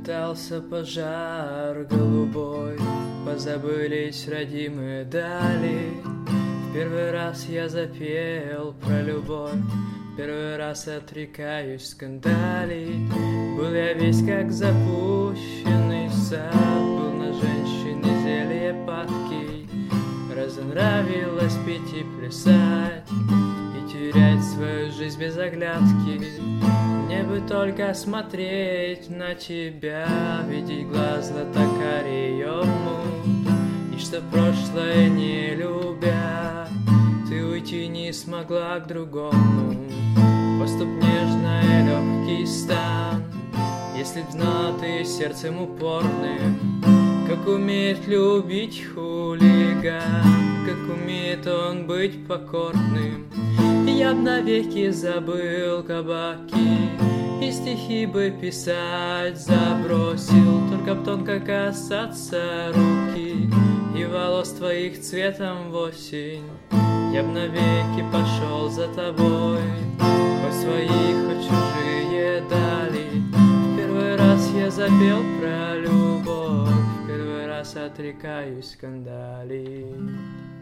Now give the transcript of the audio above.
Разлетался пожар голубой, позабылись родимые дали. В первый раз я запел про любовь, в первый раз отрекаюсь скандалей. Был я весь как запущенный сад, был на женщине зелье падкий. Разонравилось пить и плясать, и терять свою жизнь без оглядки. Мне бы только смотреть на тебя, видеть глаз златокарий мут, и что прошлое не любя, ты уйти не смогла к другому. Поступ нежный, легкий стан, если б знала ты сердцем упорным, как умеет любить хулиган, как умеет он быть покорным. Я б навеки забыл кабаки, и стихи бы писать забросил, только б тонко касаться руки и волос твоих цветом в осень. Я б навеки пошел за тобой, хоть своих, хоть чужие дали. В первый раз я запел про любовь, в первый раз отрекаюсь скандалей.